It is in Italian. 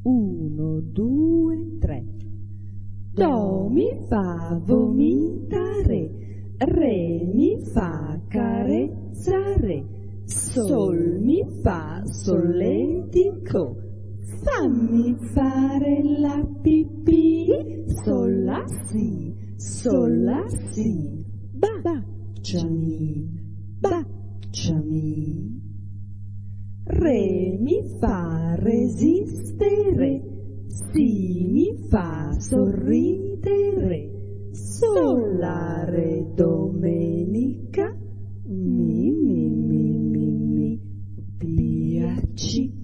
1, 2, 3. Do mi fa vomitare, re mi fa carezzare, sol mi fa solletico, fammi fare la pipì, sol la si, baciami, baciami. Re mi fa resistere, si mi fa sorridere, sol la re domenica, mi, piaci.